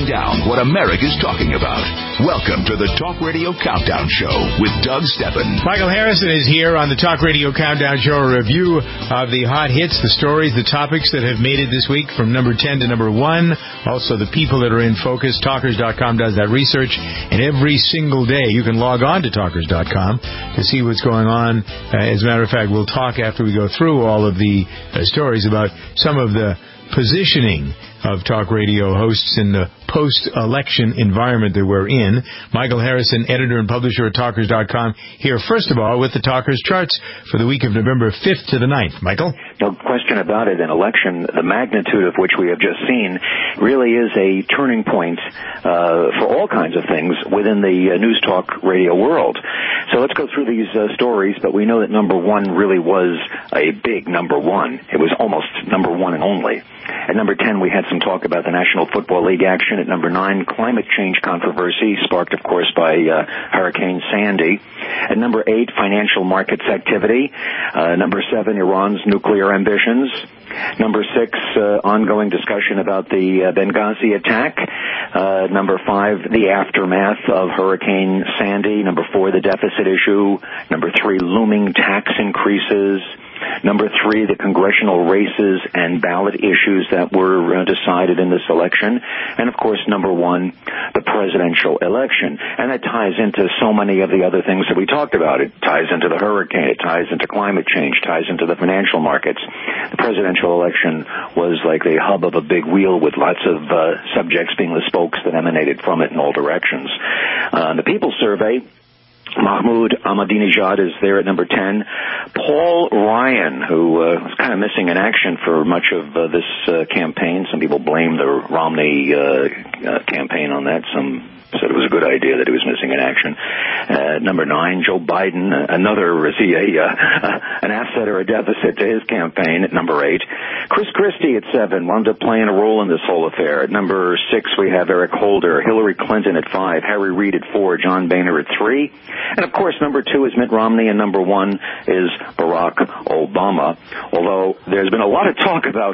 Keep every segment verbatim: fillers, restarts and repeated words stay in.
down what America's talking about. Welcome to the Talk Radio Countdown Show with Doug Steppen. Michael Harrison is here on the Talk Radio Countdown Show, a review of the hot hits, the stories, the topics that have made it this week from number ten to number one. Also, the people that are in focus. Talkers dot com does that research, and every single day you can log on to Talkers dot com to see what's going on. Uh, as a matter of fact, we'll talk after we go through all of the uh, stories about some of the positioning of talk radio hosts in the post-election environment that we're in. Michael Harrison, editor and publisher at Talkers dot com, here first of all with the Talkers charts for the week of November fifth to the ninth. Michael? No question about it. An election, the magnitude of which we have just seen, really is a turning point uh, for all kinds of things within the uh, news talk radio world. So let's go through these uh, stories, but we know that number one really was a big number one. It was almost number one and only. At number ten, we had some talk about the National Football League action. At number nine, climate change controversy, sparked, of course, by uh, Hurricane Sandy. At number eight, financial markets activity. Uh, number seven, Iran's nuclear ambitions. Number six, uh, ongoing discussion about the uh, Benghazi attack. Uh, number five, the aftermath of Hurricane Sandy. Number four, the deficit issue. Number three, looming tax increases. Number three, the congressional races and ballot issues that were uh, decided in this election. And, of course, number one, the presidential election. And that ties into so many of the other things that we talked about. It ties into the hurricane. It ties into climate change. Ties into the financial markets. The presidential election was like the hub of a big wheel with lots of uh, subjects being the spokes that emanated from it in all directions. Uh, the People's Survey, Mahmoud Ahmadinejad is there at number ten. Paul Ryan, who uh, was kind of missing in action for much of uh, this uh, campaign. Some people blame the Romney uh, uh, campaign on that. Some said it was a good idea that he was missing in action. Uh, number nine, Joe Biden, another, is he a, uh, an asset or a deficit to his campaign at number eight. Chris Christie at seven, wound up playing a role in this whole affair. At number six, we have Eric Holder, Hillary Clinton at five, Harry Reid at four, John Boehner at three. And, of course, number two is Mitt Romney, and number one is Barack Obama. Although there's been a lot of talk about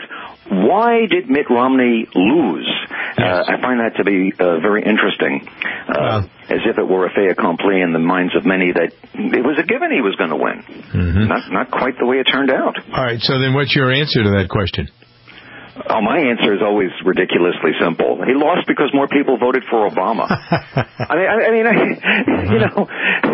why did Mitt Romney lose? Yes. Uh, I find that to be uh, very interesting, uh, wow. as if it were a fait accompli in the minds of many that it was a given he was going to win. Mm-hmm. Not, not quite the way it turned out. All right, so then what's your answer to that question? Oh, my answer is always ridiculously simple. He lost because more people voted for Obama. I mean, I, I mean, I, you know,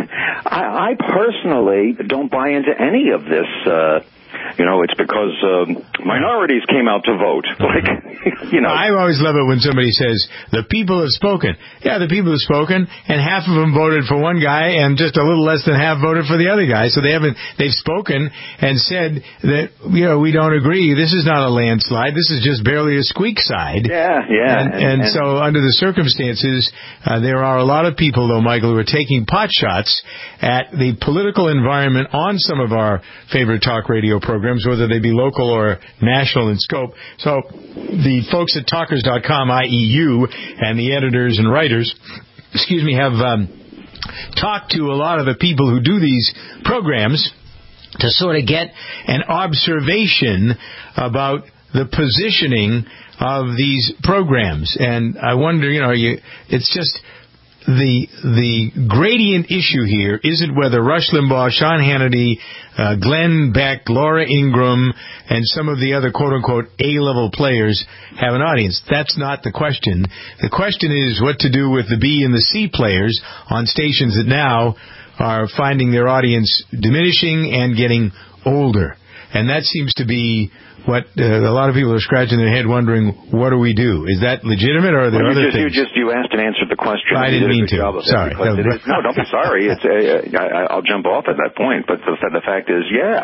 I, I personally don't buy into any of this. Uh, You know, it's because uh, minorities came out to vote. Like, you know. I always love it when somebody says, the people have spoken. Yeah, the people have spoken, and half of them voted for one guy, and just a little less than half voted for the other guy. So they haven't, they've spoken and said that, you know, we don't agree. This is not a landslide. This is just barely a squeak side. Yeah, yeah. And, and, and, and so under the circumstances, uh, there are a lot of people, though, Michael, who are taking pot shots at the political environment on some of our favorite talk radio programs, whether they be local or national in scope. So the folks at Talkers dot com, that is you, and the editors and writers, excuse me, have um, talked to a lot of the people who do these programs to sort of get an observation about the positioning of these programs. And I wonder, you know, you, it's just... The the gradient issue here isn't whether Rush Limbaugh, Sean Hannity, uh, Glenn Beck, Laura Ingraham, and some of the other quote-unquote A-level players have an audience. That's not the question. The question is what to do with the B and the C players on stations that now are finding their audience diminishing and getting older. And that seems to be what uh, a lot of people are scratching their head wondering, what do we do? Is that legitimate, or are there well, other just, things? You just you asked and answered the question. I didn't mean to. Sorry. No, it is, no, don't be sorry. It's, uh, I, I'll jump off at that point. But the, the fact is, yeah,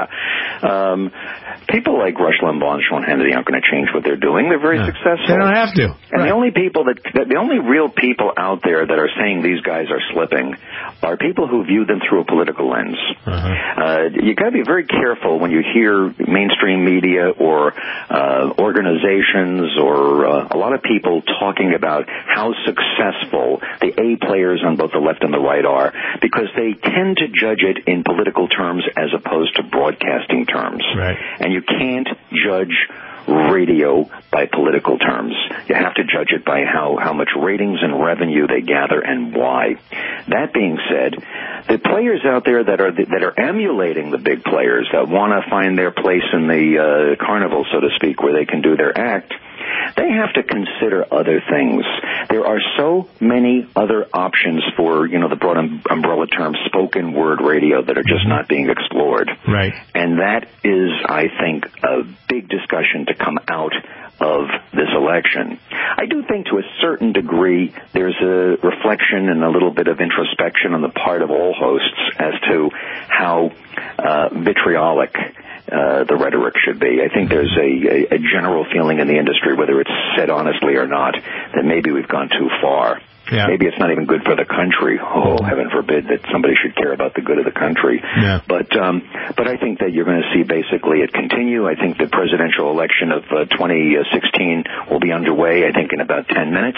um, people like Rush Limbaugh and Sean Hannity aren't going to change what they're doing. They're very no, successful. They don't have to. And right. the only people that, the only real people out there that are saying these guys are slipping are people who view them through a political lens. Uh-huh. Uh, you got to be very careful when you hear mainstream media or uh, organizations or uh, a lot of people talking about how successful the A players on both the left and the right are, because they tend to judge it in political terms as opposed to broadcasting terms. Right. And you can't judge radio by political terms. You have to judge it by how, how much ratings and revenue they gather and why. That being said, the players out there that are that are emulating the big players, that want to find their place in the uh, carnival, so to speak, where they can do their act, they have to consider other things. There are so many other options for, you know, the broad um, umbrella term spoken word radio that are just not being explored. Right. And that is, I think, a big discussion to come out of this election. I do think to a certain degree there's a reflection and a little bit of introspection on the part of all hosts as to how uh, vitriolic Uh, the rhetoric should be. I think there's a, a, a general feeling in the industry, whether it's said honestly or not, that maybe we've gone too far. Yeah. Maybe it's not even good for the country. Oh, heaven forbid that somebody should care about the good of the country. Yeah. But um, but I think that you're going to see basically it continue. I think the presidential election of uh, twenty sixteen will be underway, I think, in about ten minutes.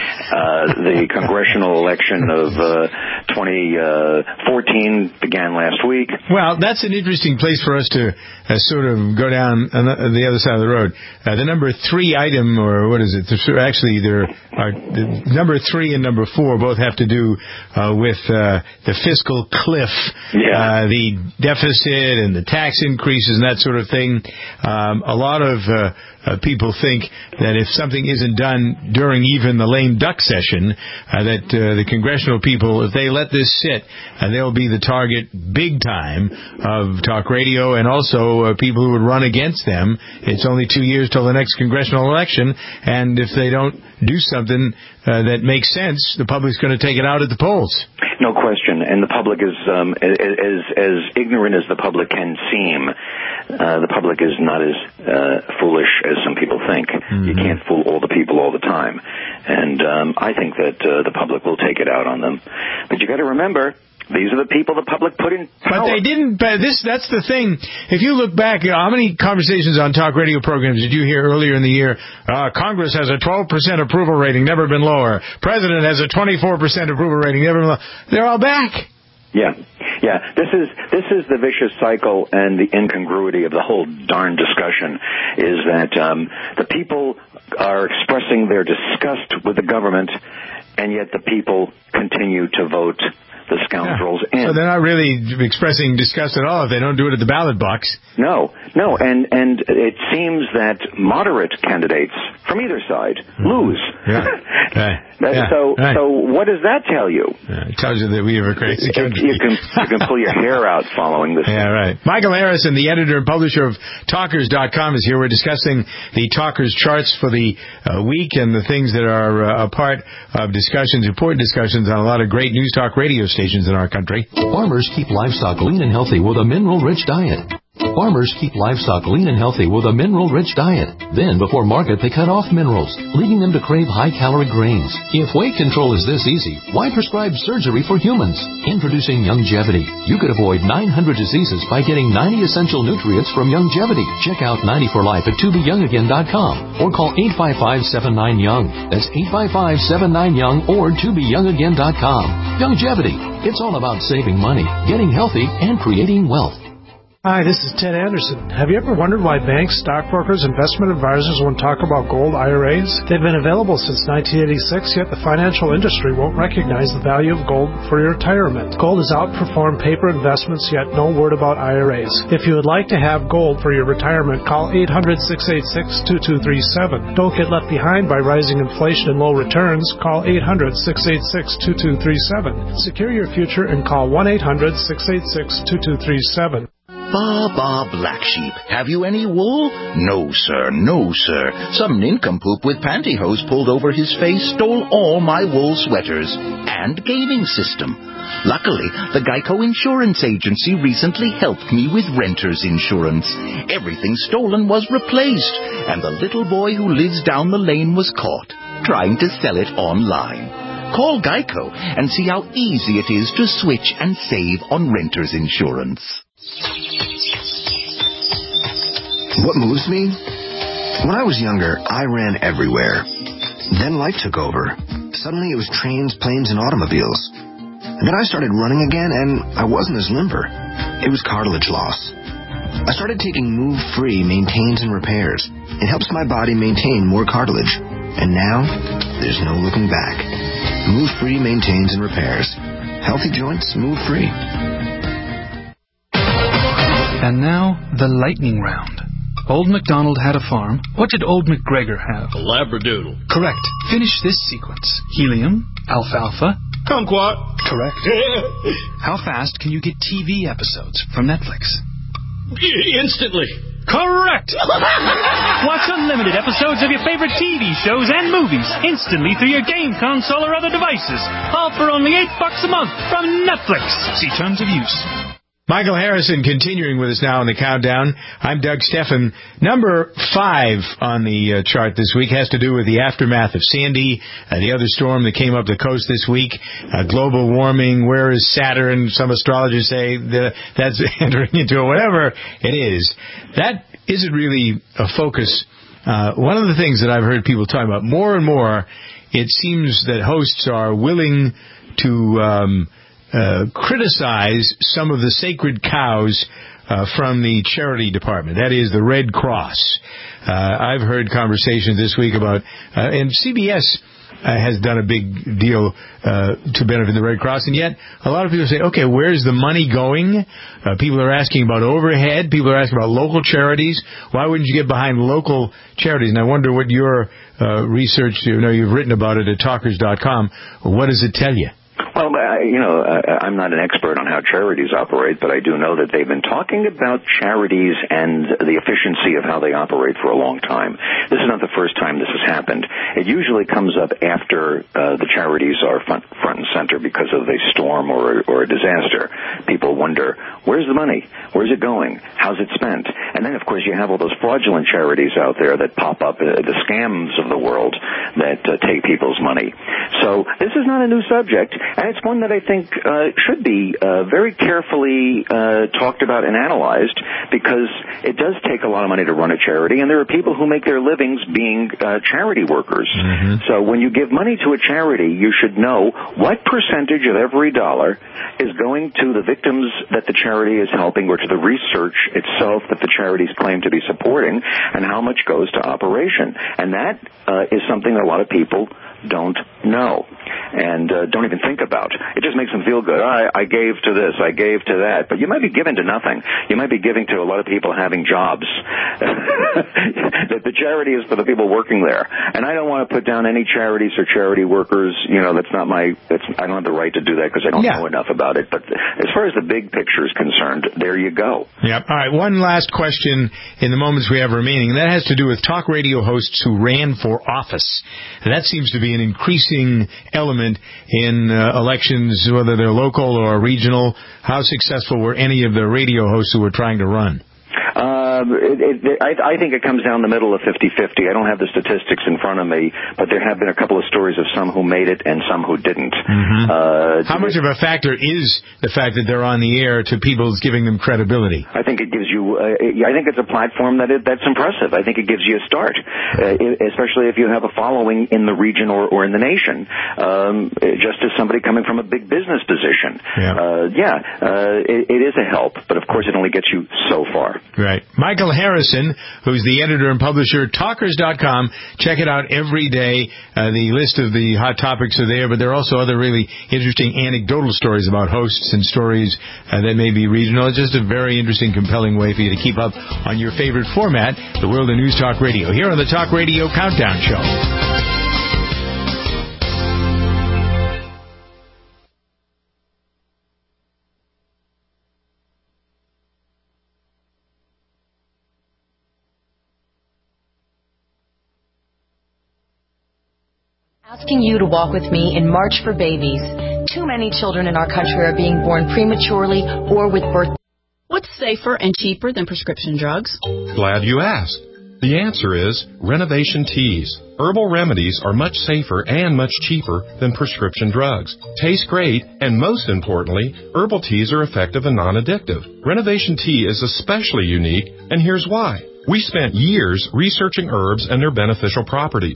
Uh, the congressional election of uh, twenty fourteen began last week. Well, that's an interesting place for us to uh, sort of go down on the other side of the road. Uh, the number three item, or what is it? Actually, there are the number three and number four both have to do uh, with uh, the fiscal cliff, yeah. uh, the deficit and the tax increases and that sort of thing. Um, a lot of uh, uh, people think that if something isn't done during even the lame duck session, uh, that uh, the congressional people, if they let this sit, uh, they'll be the target big time of talk radio and also uh, people who would run against them. It's only two years till the next congressional election, and if they don't do something uh, that makes sense, the public's going to take it out at the polls. No question, and the public is um, as as ignorant as the public can seem. Uh, the public is not as uh, foolish as some people think. Mm-hmm. You can't fool all the people all the time, and um, I think that uh, the public will take it out on them. But you got to remember, these are the people the public put in power. But they didn't. But this that's the thing. If you look back, you know, how many conversations on talk radio programs did you hear earlier in the year? Uh, Congress has a twelve percent approval rating, never been lower. President has a twenty-four percent approval rating, never been lower. They're all back. Yeah, yeah. This is this is the vicious cycle and the incongruity of the whole darn discussion. Is that um, the people are expressing their disgust with the government, and yet the people continue to vote the scoundrels yeah. in. So they're not really expressing disgust at all if they don't do it at the ballot box. No, no, and and it seems that moderate candidates from either side mm-hmm. lose. Yeah. Right. that, yeah. So, right. so what does that tell you? Yeah, it tells you that we have a crazy country. You can you can pull your hair out following this. Yeah, right. Michael Harrison, the editor and publisher of Talkers dot com, is here. We're discussing the Talkers charts for the uh, week and the things that are uh, a part of discussions, important discussions on a lot of great news talk radio stations in our country. Farmers keep livestock lean and healthy with a mineral-rich diet. Farmers keep livestock lean and healthy with a mineral-rich diet. Then, before market, they cut off minerals, leading them to crave high-calorie grains. If weight control is this easy, why prescribe surgery for humans? Introducing Youngevity. You could avoid nine hundred diseases by getting ninety essential nutrients from Youngevity. Check out ninety for life at to be young again dot com or call eight five five, seven nine, young. That's eight five five, seven nine, young or to be young again dot com. Youngevity. It's all about saving money, getting healthy, and creating wealth. Hi, this is Ted Anderson. Have you ever wondered why banks, stockbrokers, investment advisors won't talk about gold I R As? They've been available since nineteen eighty-six, yet the financial industry won't recognize the value of gold for your retirement. Gold has outperformed paper investments, yet no word about I R As. If you would like to have gold for your retirement, call eight hundred, six eight six, two two three seven. Don't get left behind by rising inflation and low returns. Call eight hundred, six eight six, two two three seven. Secure your future and call one eight hundred, six eight six, two two three seven. Bah, bah, black sheep. Have you any wool? No, sir, no, sir. Some nincompoop with pantyhose pulled over his face stole all my wool sweaters and gaming system. Luckily, the Geico Insurance Agency recently helped me with renter's insurance. Everything stolen was replaced, and the little boy who lives down the lane was caught trying to sell it online. Call Geico and see how easy it is to switch and save on renter's insurance. What moves me? When I was younger, I ran everywhere. Then life took over. Suddenly it was trains, planes, and automobiles. And then I started running again, and I wasn't as limber. It was cartilage loss. I started taking Move Free Maintains and Repairs. It helps my body maintain more cartilage. And now, there's no looking back. Move Free Maintains and Repairs. Healthy joints, move free. And now, the lightning round. Old MacDonald had a farm. What did Old MacGregor have? A Labradoodle. Correct. Finish this sequence. Helium, alfalfa. Kumquat. Correct. How fast can you get T V episodes from Netflix? Instantly. Correct! Watch unlimited episodes of your favorite T V shows and movies instantly through your game console or other devices. All for only eight bucks a month from Netflix. See terms of use. Michael Harrison continuing with us now on the countdown. I'm Doug Steffen. Number five on the uh, chart this week has to do with the aftermath of Sandy, uh, the other storm that came up the coast this week. Uh, global warming, where is Saturn? Some astrologers say that that's entering into it. Whatever it is, that isn't really a focus. Uh, one of the things that I've heard people talking about more and more, it seems that hosts are willing to um Uh, criticize some of the sacred cows uh, from the charity department. That is the Red Cross. Uh, I've heard conversations this week about, uh, and C B S uh, has done a big deal uh, to benefit the Red Cross, and yet a lot of people say, okay, where's the money going? Uh, people are asking about overhead. People are asking about local charities. Why wouldn't you get behind local charities? And I wonder what your uh, research, you know, you've written about it at talkers dot com. What does it tell you? Well, I, you know, I'm not an expert on how charities operate, but I do know that they've been talking about charities and the efficiency of how they operate for a long time. This is not the first time this has happened. It usually comes up after uh, the charities are front, front and center because of a storm or, or a disaster. People wonder, where's the money? Where's it going? How's it spent? And then, of course, you have all those fraudulent charities out there that pop up, uh, the scams of the world that uh, take people's money. So this is not a new subject. And it's one that I think uh, should be uh, very carefully uh, talked about and analyzed, because it does take a lot of money to run a charity, and there are people who make their livings being uh, charity workers. Mm-hmm. So when you give money to a charity, you should know what percentage of every dollar is going to the victims that the charity is helping, or to the research itself that the charities claim to be supporting, and how much goes to operation. And that uh, is something that a lot of people don't know and uh, don't even think about. It just makes them feel good. I, I gave to this, I gave to that. But you might be giving to nothing. You might be giving to a lot of people having jobs. That the charity is for the people working there. And I don't want to put down any charities or charity workers. You know, that's not my, that's, I don't have the right to do that because I don't yeah. know enough about it. But as far as the big picture is concerned, there you go. Yep. All right, one last question in the moments we have remaining, and that has to do with talk radio hosts who ran for office. And that seems to be an increasing element in uh, elections, whether they're local or regional. How successful were any of the radio hosts who were trying to run? Uh, it, it, I, I think it comes down the middle of fifty-fifty. I don't have the statistics in front of me, but there have been a couple of stories of some who made it and some who didn't. Mm-hmm. Uh, How much of a factor is the fact that they're on the air to people's giving them credibility? I think it gives you, uh, I think it's a platform that it, that's impressive. I think it gives you a start, uh, especially if you have a following in the region or, or in the nation, um, just as somebody coming from a big business position. Yeah, uh, yeah uh, it, it is a help, but of course it only gets you so far. Right. Michael Harrison, who's the editor and publisher, talkers dot com. Check it out every day. Uh, the list of the hot topics are there, but there are also other really interesting anecdotal stories about hosts and stories uh, that may be regional. It's just a very interesting, compelling way for you to keep up on your favorite format, the world of News Talk Radio, here on the Talk Radio Countdown Show. Asking you to walk with me in March for Babies. Too many children in our country are being born prematurely or with birth. What's safer and cheaper than prescription drugs? Glad you asked. The answer is Renovation Teas. Herbal remedies are much safer and much cheaper than prescription drugs. Taste great, and most importantly, herbal teas are effective and non-addictive. Renovation Tea is especially unique, and here's why. We spent years researching herbs and their beneficial properties.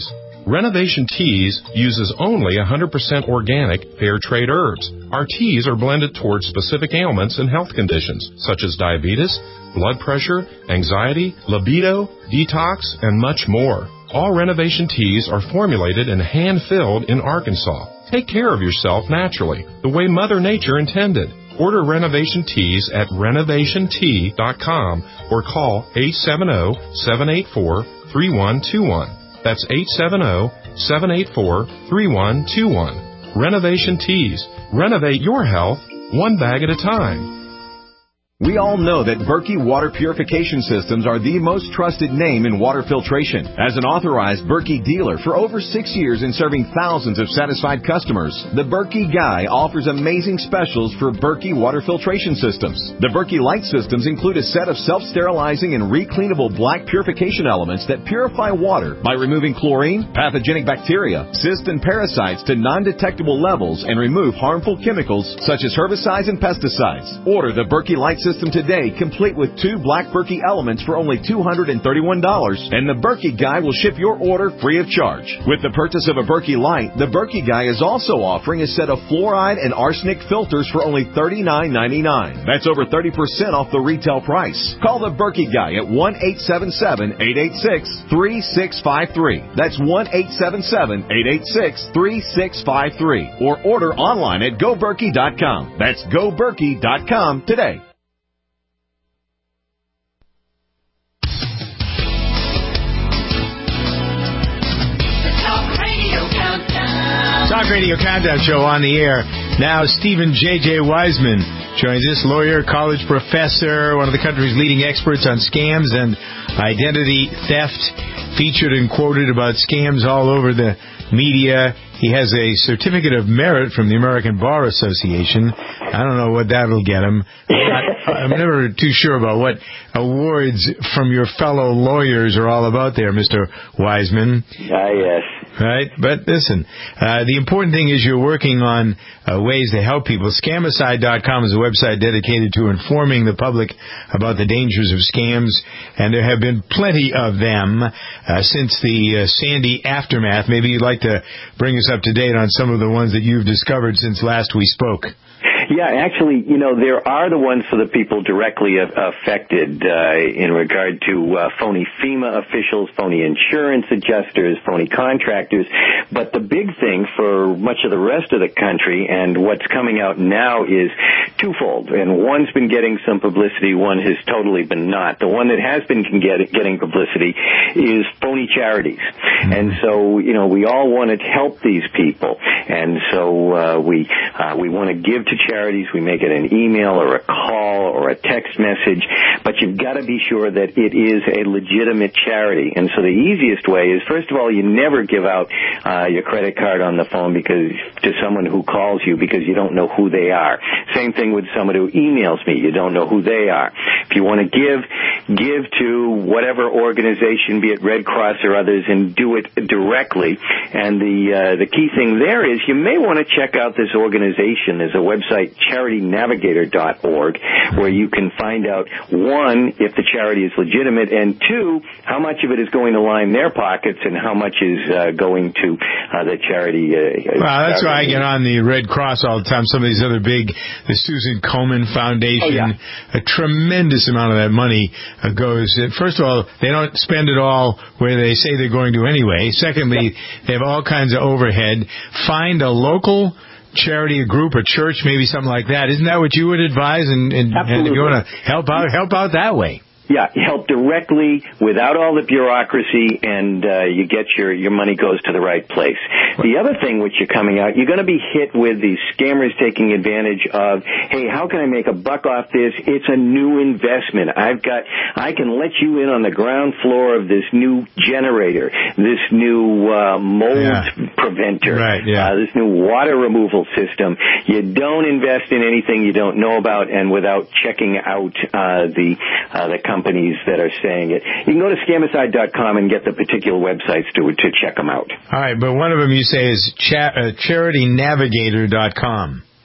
Renovation Teas uses only one hundred percent organic, fair trade herbs. Our teas are blended towards specific ailments and health conditions, such as diabetes, blood pressure, anxiety, libido, detox, and much more. All Renovation Teas are formulated and hand-filled in Arkansas. Take care of yourself naturally, the way Mother Nature intended. Order Renovation Teas at renovation tea dot com or call eight seven zero, seven eight four, three one two one. That's eight seven zero, seven eight four, three one two one. Renovation Teas. Renovate your health one bag at a time. We all know that Berkey Water Purification Systems are the most trusted name in water filtration. As an authorized Berkey dealer for over six years and serving thousands of satisfied customers, the Berkey Guy offers amazing specials for Berkey Water Filtration Systems. The Berkey Light Systems include a set of self-sterilizing and recleanable black purification elements that purify water by removing chlorine, pathogenic bacteria, cysts, and parasites to non-detectable levels and remove harmful chemicals such as herbicides and pesticides. Order the Berkey Light System System today, complete with two black Berkey elements for only two hundred thirty-one dollars, and the Berkey Guy will ship your order free of charge. With the purchase of a Berkey Light, the Berkey Guy is also offering a set of fluoride and arsenic filters for only thirty-nine ninety-nine. That's over thirty percent off the retail price. Call the Berkey Guy at one eight seven seven, eight eight six, three six five three. That's one eight seven seven, eight eight six, three six five three. Or order online at go berkey dot com. That's go berkey dot com today. Talk Radio Countdown Show on the air. Now, Stephen J J. Wiseman joins us, lawyer, college professor, one of the country's leading experts on scams and identity theft, featured and quoted about scams all over the media. He has a certificate of merit from the American Bar Association. I don't know what that'll get him. I, I'm never too sure about what awards from your fellow lawyers are all about there, Mister Wiseman. Ah, yes. Right? But listen, uh, the important thing is you're working on uh, ways to help people. Scamicide dot com is a website dedicated to informing the public about the dangers of scams, and there have been plenty of them uh, since the uh, Sandy aftermath. Maybe you'd like to bring us up to date on some of the ones that you've discovered since last we spoke. Yeah, actually, you know, there are the ones for the people directly affected uh, in regard to uh, phony FEMA officials, phony insurance adjusters, phony contractors. But the big thing for much of the rest of the country, and what's coming out now, is twofold. And one's been getting some publicity, one has totally been not. The one that has been get, getting publicity is phony charities. And so, you know, we all want to help these people. And so uh, we uh, we want to give to charities. We make it an email or a call or a text message, but you've got to be sure that it is a legitimate charity. And so the easiest way is, first of all, you never give out uh, your credit card on the phone because to someone who calls you because you don't know who they are. Same thing with someone who emails me. You don't know who they are. If you want to give, give to whatever organization, be it Red Cross or others, and do it directly. And the uh, the key thing there is you may want to check out this organization. There's a website, charity navigator dot org, where you can find out, one, if the charity is legitimate, and two, how much of it is going to line their pockets and how much is uh, going to uh, the charity. Uh, well, that's why I get on the Red Cross all the time. Some of these other big, the Susan Komen Foundation, oh, yeah. a tremendous amount of that money uh, goes. First of all, they don't spend it all where they say they're going to anyway. Secondly, yeah. they have all kinds of overhead. Find a local charity, a group, a church, maybe something like that. Isn't that what you would advise? And, and, and if you want to help out, help out that way. Yeah, help directly without all the bureaucracy, and uh, you get your your money goes to the right place. The other thing which you're coming out, you're going to be hit with these scammers taking advantage of, hey, how can I make a buck off this? It's a new investment. I've got, I can let you in on the ground floor of this new generator, this new uh, mold yeah. preventer, right, yeah. uh, this new water removal system. You don't invest in anything you don't know about, and without checking out uh, the uh, the company. companies that are saying it. You can go to scamicide dot com and get the particular websites to to check them out. All right, but one of them you say is cha- uh, charity navigator dot com.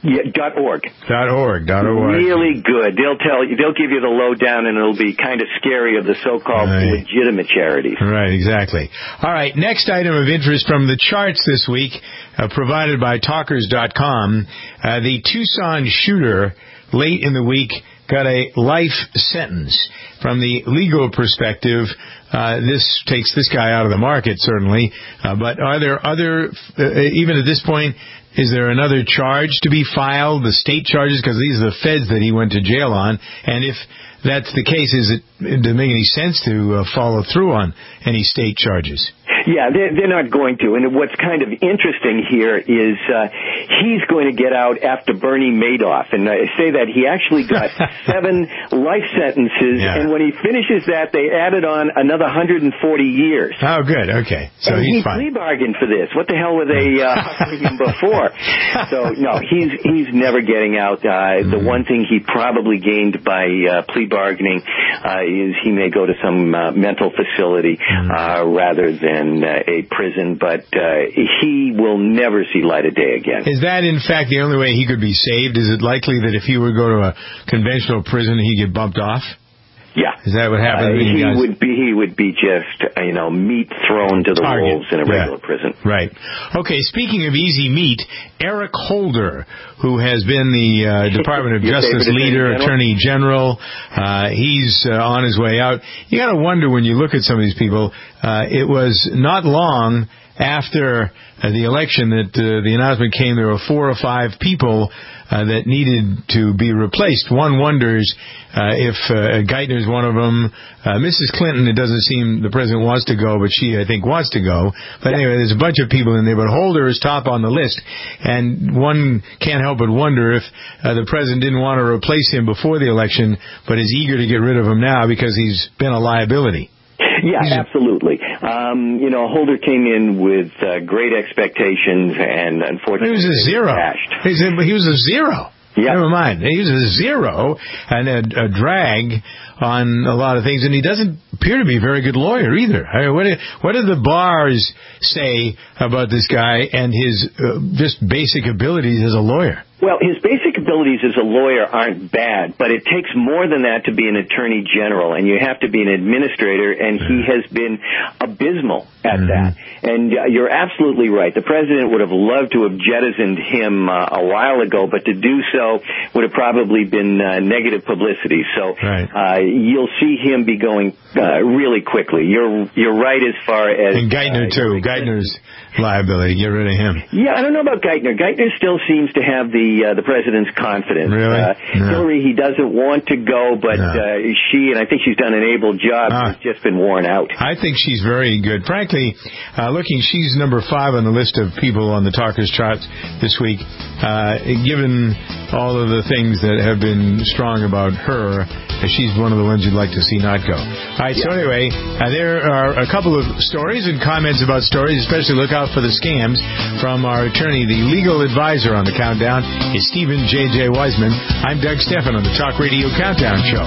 Yeah, dot org. Dot org. Dot org. Really good. They'll tell you. They'll give you the lowdown, and it'll be kind of scary of the so-called right. legitimate charities. Right. Exactly. All right. Next item of interest from the charts this week, uh, provided by Talkers dot com. Uh, the Tucson shooter late in the week got a life sentence. From the legal perspective, uh, this takes this guy out of the market, certainly. Uh, but are there other, uh, even at this point, is there another charge to be filed, the state charges? Because these are the feds that he went to jail on. And if that's the case, is it, does it make any sense to uh, follow through on any state charges? Yeah, they're, they're not going to. And what's kind of interesting here is uh, he's going to get out after Bernie Madoff. And I say that he actually got seven life sentences, yeah. and when he finishes that, they added on another one hundred forty years. Oh, good. Okay. So and he's he fine. plea bargained for this. What the hell were they uh, offering him before? So, no, he's he's never getting out. Uh, mm. The one thing he probably gained by uh, plea bargaining uh, is he may go to some uh, mental facility mm. uh, rather than Uh, a prison, but uh, he will never see light of day again. Is that, in fact, the only way he could be saved? Is it likely that if he were to go to a conventional prison, he'd get bumped off? Yeah. Is that what happened? Uh, to he guys? would be. He would be just, uh, you know, meat thrown to the Target. wolves in a regular yeah. prison. Right. Okay. Speaking of easy meat, Eric Holder, who has been the uh, Department of Justice leader, Attorney General, uh, he's uh, on his way out. You got to wonder when you look at some of these people. Uh, it was not long after uh, the election that uh, the announcement came. There were four or five people uh, that needed to be replaced. One wonders uh, if uh, Geithner's one of them. Uh, Missus Clinton, it doesn't seem the president wants to go, but she, I think, wants to go. But anyway, there's a bunch of people in there, but Holder is top on the list. And one can't help but wonder if uh, the president didn't want to replace him before the election, but is eager to get rid of him now because he's been a liability. Yeah, absolutely. Um, you know, Holder came in with uh, great expectations, and unfortunately, he was a zero. He's a, he was a zero. Yeah. Never mind. He was a zero and a, a drag on a lot of things, and he doesn't appear to be a very good lawyer either. I mean, what, do, what do the bars say about this guy and his uh, just basic abilities as a lawyer? Well, his basic abilities as a lawyer aren't bad, but it takes more than that to be an attorney general, and you have to be an administrator, and he has been abysmal at mm-hmm. that. And uh, you're absolutely right. The president would have loved to have jettisoned him uh, a while ago, but to do so would have probably been uh, negative publicity. So right. uh, you'll see him be going uh, really quickly. You're you're right as far as... And Geithner, uh, too. Geithner's liability. Get rid of him. Yeah, I don't know about Geithner. Geithner still seems to have the uh, the president's confidence. Really? Uh, no. Hillary, he doesn't want to go, but no. uh, she, and I think she's done an able job, uh, has just been worn out. I think she's very good. Frankly, uh, looking, she's number five on the list of people on the Talkers charts this week. Uh, given all of the things that have been strong about her, she's one of the ones you'd like to see not go. All right, yeah. So anyway, uh, there are a couple of stories and comments about stories, especially look out for the scams from our attorney, the legal advisor on the Countdown is Stephen J J. Wiseman. I'm Doug Stephan on the Talk Radio Countdown Show.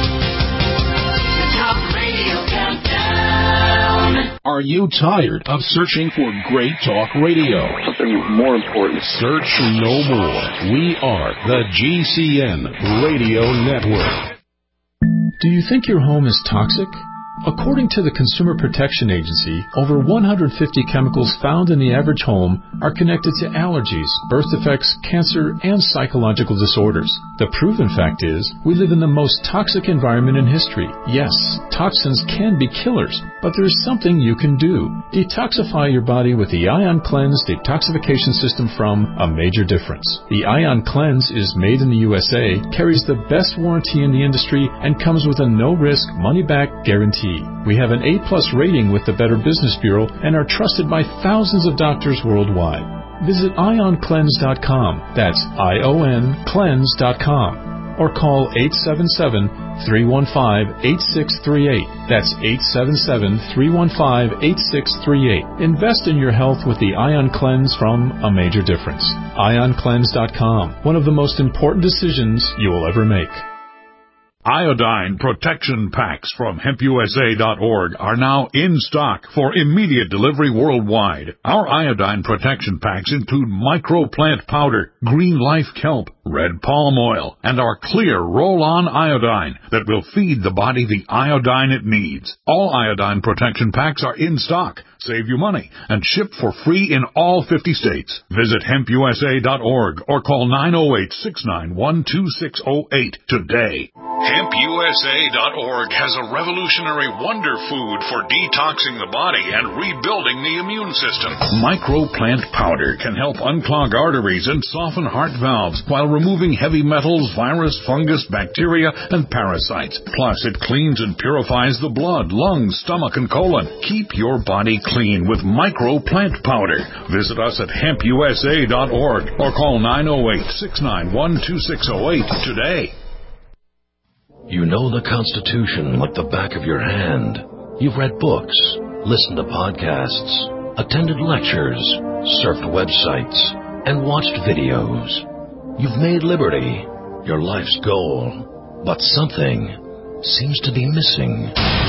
The Talk Radio Countdown. Are you tired of searching for great talk radio? Something more important. Search no more. We are the G C N Radio Network. Do you think your home is toxic? According to the Consumer Protection Agency, over one hundred fifty chemicals found in the average home are connected to allergies, birth defects, cancer, and psychological disorders. The proven fact is, we live in the most toxic environment in history. Yes, toxins can be killers, but there is something you can do. Detoxify your body with the Ion Cleanse Detoxification System from A Major Difference. The Ion Cleanse is made in the U S A, carries the best warranty in the industry, and comes with a no-risk, money-back guarantee. We have an A plus rating with the Better Business Bureau and are trusted by thousands of doctors worldwide. Visit ion cleanse dot com. That's I O N cleanse dot com. Or call eight seven seven, three one five, eight six three eight. That's eight seven seven, three one five, eight six three eight. Invest in your health with the Ion Cleanse from A Major Difference. ion cleanse dot com. One of the most important decisions you will ever make. Iodine protection packs from hemp U S A dot org are now in stock for immediate delivery worldwide. Our iodine protection packs include microplant powder, green life kelp, red palm oil, and our clear roll-on iodine that will feed the body the iodine it needs. All iodine protection packs are in stock. Save you money and ship for free in all fifty states. Visit hemp U S A dot org or call nine oh eight, six nine one, two six oh eight today. hemp U S A dot org has a revolutionary wonder food for detoxing the body and rebuilding the immune system. Microplant powder can help unclog arteries and soften heart valves while removing heavy metals, virus, fungus, bacteria, and parasites. Plus, it cleans and purifies the blood, lungs, stomach, and colon. Keep your body clean with microplant powder. Visit us at hemp U S A dot org or call nine oh eight, six nine one, two six oh eight today. You know the Constitution like the back of your hand. You've read books, listened to podcasts, attended lectures, surfed websites, and watched videos. You've made liberty your life's goal, but something seems to be missing.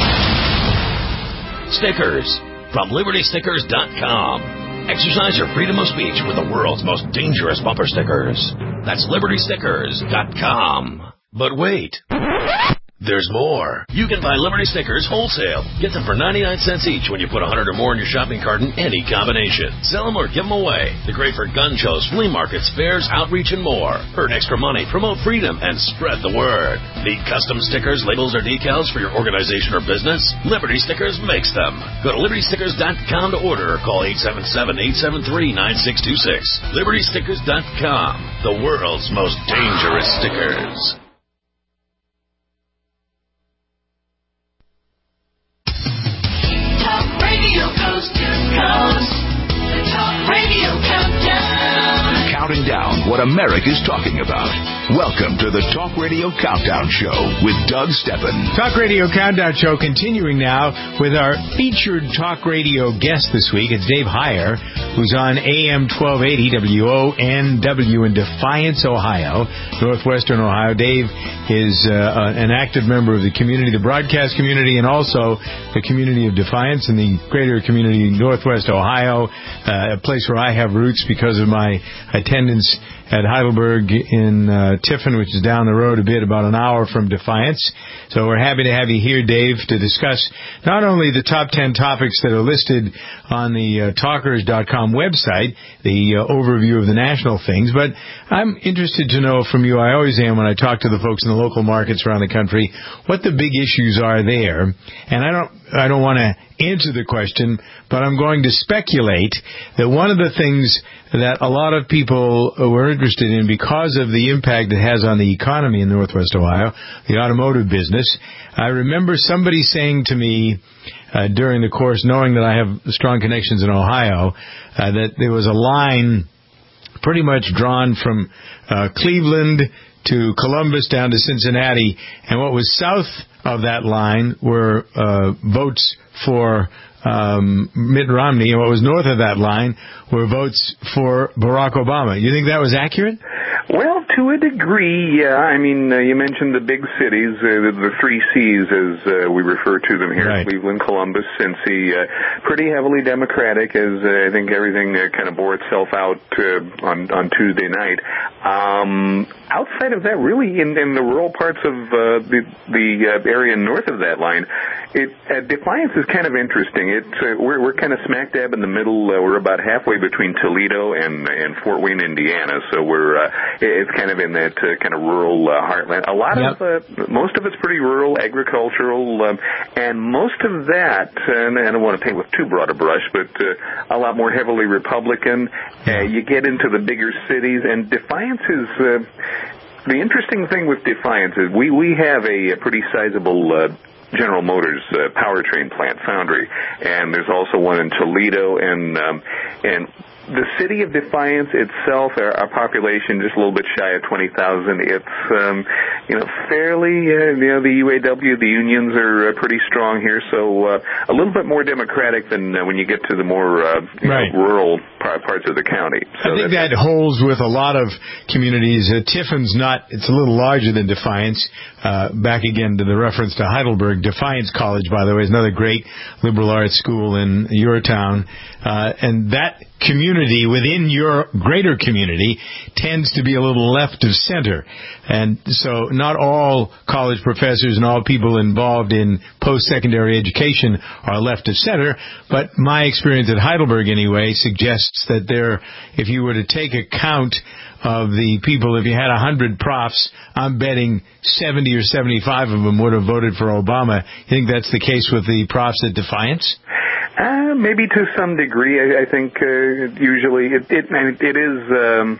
Stickers from Liberty Stickers dot com. Exercise your freedom of speech with the world's most dangerous bumper stickers. That's Liberty Stickers dot com. But wait, there's more. You can buy Liberty stickers wholesale. Get them for ninety-nine cents each when you put one hundred or more in your shopping cart in any combination. Sell them or give them away. They're great for gun shows, flea markets, fairs, outreach, and more. Earn extra money, promote freedom, and spread the word. Need custom stickers, labels, or decals for your organization or business? Liberty Stickers makes them. Go to Liberty Stickers dot com to order or call eight seven seven, eight seven three, nine six two six. Liberty Stickers dot com, the world's most dangerous stickers. Coast to coast, the Talk Radio Countdown. Counting down what America's talking about. Welcome to the Talk Radio Countdown Show with Doug Steppen. Talk Radio Countdown Show continuing now with our featured talk radio guest this week. It's Dave Heyer, who's on A M twelve eighty W O N W in Defiance, Ohio, northwestern Ohio. Dave is uh, an active member of the community, the broadcast community, and also the community of Defiance in the greater community northwest Ohio, uh, a place where I have roots because of my attendance at Heidelberg in uh, Tiffin, which is down the road a bit, about an hour from Defiance. So we're happy to have you here, Dave, to discuss not only the top ten topics that are listed on the uh, talkers dot com website, the uh, overview of the national things, but I'm interested to know from you, I always am when I talk to the folks in the local markets around the country, what the big issues are there. And I don't, I don't want to answer the question, but I'm going to speculate that one of the things that a lot of people were interested in because of the impact it has on the economy in Northwest Ohio, the automotive business. I remember somebody saying to me uh, during the course, knowing that I have strong connections in Ohio, uh, that there was a line pretty much drawn from uh, Cleveland to Columbus down to Cincinnati, and what was south of that line were uh, votes for um, Mitt Romney, and what was north of that line were votes for Barack Obama. You think that was accurate? Well, to a degree, yeah. I mean, uh, you mentioned the big cities, uh, the, the three C's as uh, we refer to them here, right. Cleveland, Columbus, Cincy, uh, pretty heavily Democratic, as uh, I think everything uh, kind of bore itself out uh, on, on Tuesday night. Um, outside of that, really, in, in the rural parts of uh, the, the uh, area north of that line, it, uh, Defiance is kind of interesting. It, uh, we're, we're kind of smack dab in the middle. Uh, we're about halfway between Toledo and, and Fort Wayne, Indiana, so we're uh, it's kind of in that uh, kind of rural uh, heartland. A lot yep. of, uh, most of it's pretty rural, agricultural, um, and most of that, and I don't want to paint with too broad a brush, but uh, a lot more heavily Republican. Uh, you get into the bigger cities, and Defiance is, uh, the interesting thing with Defiance is we, we have a, a pretty sizable uh, General Motors uh, powertrain plant, foundry, and there's also one in Toledo, and um, and the city of Defiance itself, our, our population just a little bit shy of twenty thousand. It's um, you know fairly uh, you know the U A W, the unions are uh, pretty strong here, so uh, a little bit more democratic than uh, when you get to the more uh, you right. know, rural parts of the county. So I think that holds with a lot of communities. Uh, Tiffin's not, it's a little larger than Defiance. Uh, back again to the reference to Heidelberg. Defiance College, by the way, is another great liberal arts school in your town. Uh, and that community within your greater community tends to be a little left of center. And so not all college professors and all people involved in post-secondary education are left of center, but my experience at Heidelberg anyway suggests that there, if you were to take account of the people, if you had one hundred profs, I'm betting seventy or seventy-five of them would have voted for Obama. You think that's the case with the profs at Defiance? Uh, maybe to some degree. I, I think uh, usually it it, it is. Um,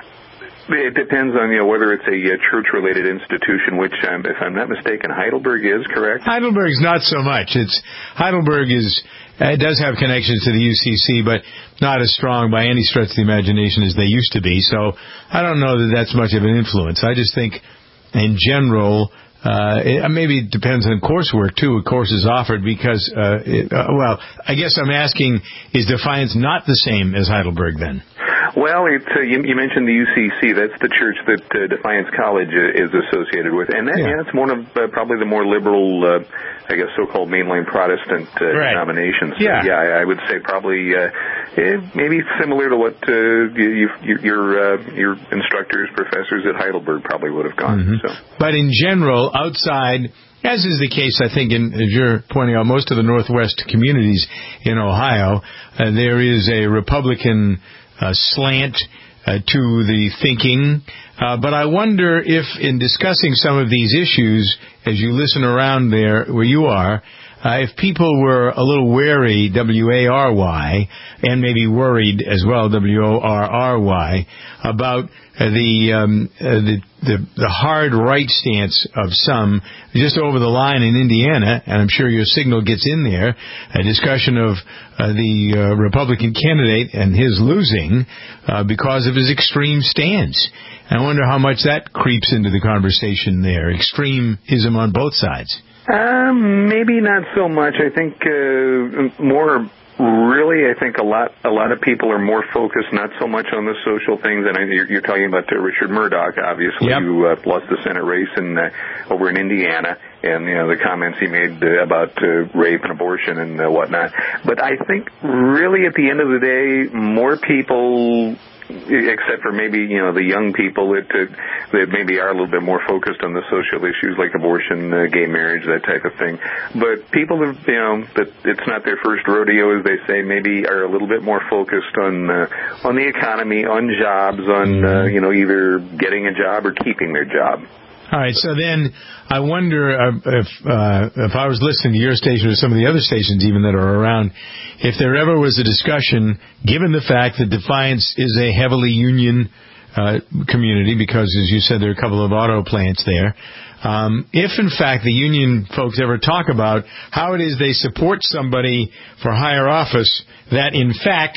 It depends on, you know, whether it's a uh, church-related institution, which, um, if I'm not mistaken, Heidelberg is, correct? Heidelberg's not so much. It's Heidelberg is uh, it does have connections to the U C C, but not as strong by any stretch of the imagination as they used to be. So I don't know that that's much of an influence. I just think, in general, uh, it, maybe it depends on coursework too. Courses offered because, uh, it, uh, well, I guess I'm asking: is Defiance not the same as Heidelberg then? Well, it's, uh, you, you mentioned the U C C. That's the church that uh, Defiance College uh, is associated with, and that, yeah. yeah, it's one of uh, probably the more liberal, uh, I guess, so-called mainline Protestant uh, right. denominations. So, yeah, yeah, I, I would say probably uh, eh, maybe similar to what uh, you, you, your uh, your instructors, professors at Heidelberg probably would have gone. Mm-hmm. So. But in general, outside, as is the case, I think, in, as you're pointing out, most of the Northwest communities in Ohio, uh, there is a Republican Uh, slant uh, to the thinking. Uh, but I wonder if in discussing some of these issues, as you listen around there where you are, uh, if people were a little wary, W A R Y, and maybe worried as well, W O R R Y, about uh, the, um, uh, the the the hard right stance of some just over the line in Indiana, and I'm sure your signal gets in there, a discussion of uh, the uh, Republican candidate and his losing uh, because of his extreme stance. And I wonder how much that creeps into the conversation there, extremism on both sides. Um, maybe not so much. I think uh, more. Really, I think a lot a lot of people are more focused not so much on the social things, and I, you're, you're talking about uh, Richard Murdoch, obviously, yep. who uh, lost the Senate race in uh, over in Indiana, and you know the comments he made uh, about uh, rape and abortion and uh, whatnot. But I think really at the end of the day, more people, except for maybe, you know, the young people that uh, that maybe are a little bit more focused on the social issues like abortion, uh, gay marriage, that type of thing. But people that, you know, that it's not their first rodeo, as they say, maybe are a little bit more focused on uh, on the economy, on jobs, on, uh, you know, either getting a job or keeping their job. All right, so then I wonder uh, if uh, if I was listening to your station or some of the other stations even that are around, if there ever was a discussion, given the fact that Defiance is a heavily union uh, community, because, as you said, there are a couple of auto plants there, um, if, in fact, the union folks ever talk about how it is they support somebody for higher office that, in fact,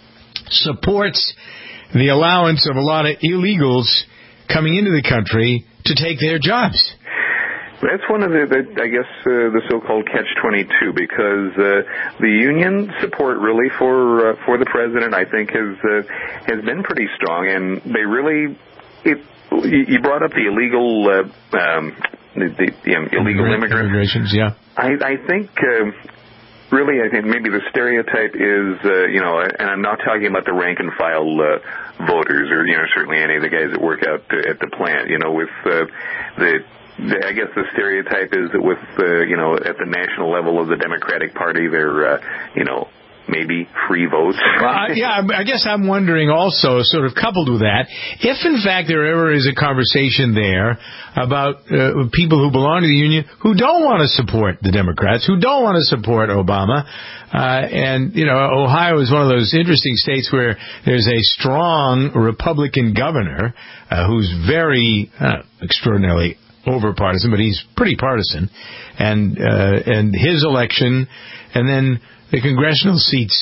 supports the allowance of a lot of illegals coming into the country to take their jobs. That's one of the, the I guess, uh, the so-called catch twenty-two, because uh, the union support really for uh, for the president, I think, has uh, has been pretty strong, and they really. It, you brought up the illegal, uh, um, the, the, the illegal immigrants. Immigrations, yeah. I, I think. Uh, Really, I think maybe the stereotype is, uh, you know, and I'm not talking about the rank and file uh, voters, or, you know, certainly any of the guys that work out uh, at the plant. You know, with uh, the, the, I guess the stereotype is that with, uh, you know, at the national level of the Democratic Party, they're, uh, you know, maybe free votes. Well, I, yeah, I guess I'm wondering also, sort of coupled with that, if in fact there ever is a conversation there about uh, people who belong to the union who don't want to support the Democrats, who don't want to support Obama. Uh, and, you know, Ohio is one of those interesting states where there's a strong Republican governor uh, who's very uh, extraordinarily over-partisan, but he's pretty partisan. And, uh, and his election, and then the congressional seats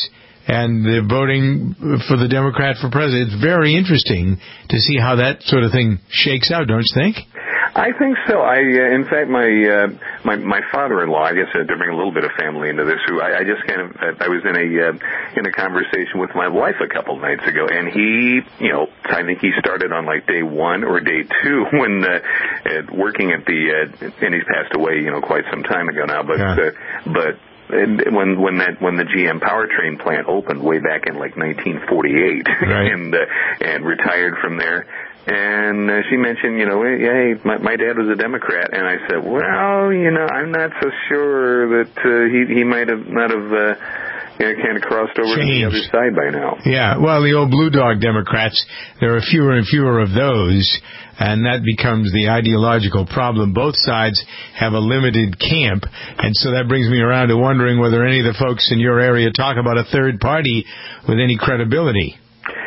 and they're voting for the Democrat for president. It's very interesting to see how that sort of thing shakes out, don't you think? I think so. I, uh, in fact, my uh, my my father-in-law, I guess, uh, to bring a little bit of family into this, who I, I just kind of, uh, I was in a uh, in a conversation with my wife a couple nights ago, and he, you know, I think he started on like day one or day two when uh, uh, working at the, uh, and he's passed away, you know, quite some time ago now, but yeah. uh, but. And when when that when the G M powertrain plant opened way back in like nineteen forty-eight, right. and uh, and retired from there. And uh, she mentioned, you know, hey, my, my dad was a Democrat, and I said, well, you know, I'm not so sure that uh, he he might have not have uh, you know, kind of crossed over Changed. to the other side by now. Yeah, well, the old blue dog Democrats, there are fewer and fewer of those, and that becomes the ideological problem. Both sides have a limited camp, and so that brings me around to wondering whether any of the folks in your area talk about a third party with any credibility.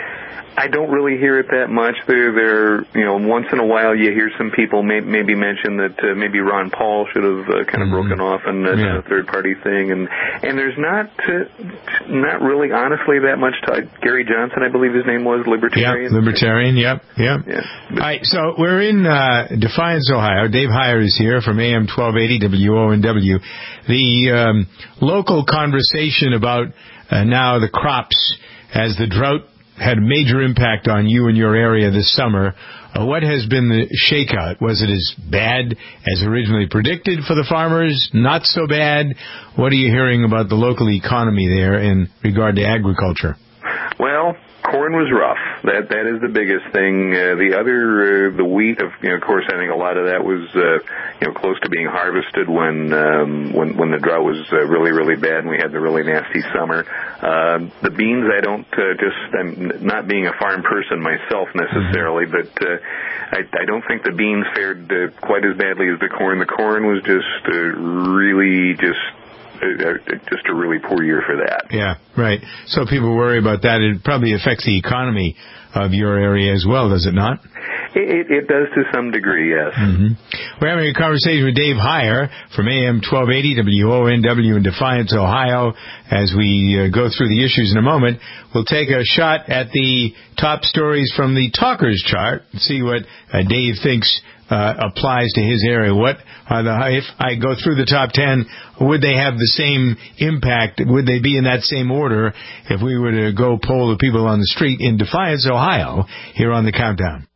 I don't really hear it that much. There, there, you know, once in a while you hear some people may, maybe mention that uh, maybe Ron Paul should have uh, kind of mm-hmm. broken off and uh, yeah. done a third party thing, and and there's not uh, not really, honestly, that much talk. Gary Johnson, I believe his name was, Libertarian. Yeah, Libertarian. Yep, yep. Yeah. All right, so we're in uh, Defiance, Ohio. Dave Heyer is here from A M twelve eighty W O N W. The um, local conversation about uh, now the crops as the drought had a major impact on you and your area this summer. Uh, what has been the shakeout? Was it as bad as originally predicted for the farmers? Not so bad? What are you hearing about the local economy there in regard to agriculture? Well, corn was rough. That that is the biggest thing. Uh, the other, uh, the wheat, of, you know, of course, I think a lot of that was, uh, you know, close to being harvested when um, when when the drought was uh, really really bad and we had the really nasty summer. Uh, the beans, I don't uh, just I'm not being a farm person myself necessarily, but uh, I, I don't think the beans fared uh, quite as badly as the corn. The corn was just uh, really just. Uh, just a really poor year for that. Yeah, right. So people worry about that. It probably affects the economy of your area as well, does it not? It, it does to some degree, yes. Mm-hmm. We're having a conversation with Dave Heyer from A M twelve eighty W O N W in Defiance, Ohio. As we uh, go through the issues in a moment, we'll take a shot at the top stories from the Talkers chart and see what uh, Dave thinks Uh, applies to his area. What are the, if I go through the top ten, would they have the same impact? Would they be in that same order if we were to go poll the people on the street in Defiance, Ohio, here on the Countdown?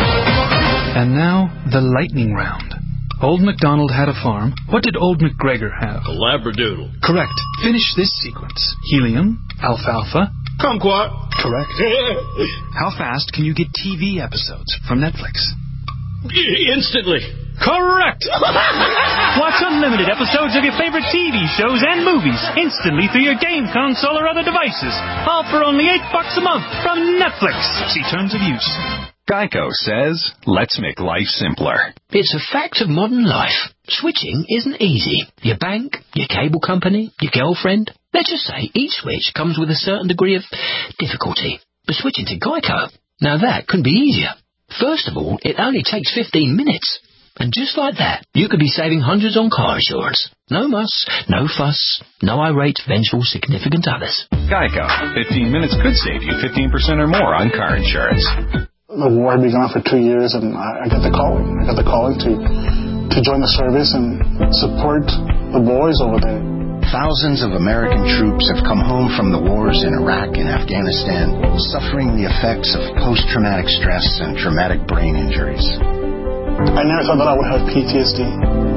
And now, the lightning round. Old MacDonald had a farm. What did Old MacGregor have? A Labradoodle. Correct. Finish this sequence. Helium, alfalfa. Kumquat. Correct. How fast can you get T V episodes from Netflix? Instantly. Correct! Watch unlimited episodes of your favorite T V shows and movies instantly through your game console or other devices. All for only eight bucks a month from Netflix. See terms of use. Geico says, let's make life simpler. It's a fact of modern life. Switching isn't easy. Your bank, your cable company, your girlfriend. Let's just say each switch comes with a certain degree of difficulty. But switching to Geico, now that can be easier. First of all, it only takes fifteen minutes. And just like that, you could be saving hundreds on car insurance. No muss, no fuss, no irate, vengeful, significant others. Geico. fifteen minutes could save you fifteen percent or more on car insurance. The war had been on for two years, and I got the calling. I got the calling to, to join the service and support the boys over there. Thousands of American troops have come home from the wars in Iraq and Afghanistan, suffering the effects of post-traumatic stress and traumatic brain injuries. I never thought that I would have P T S D.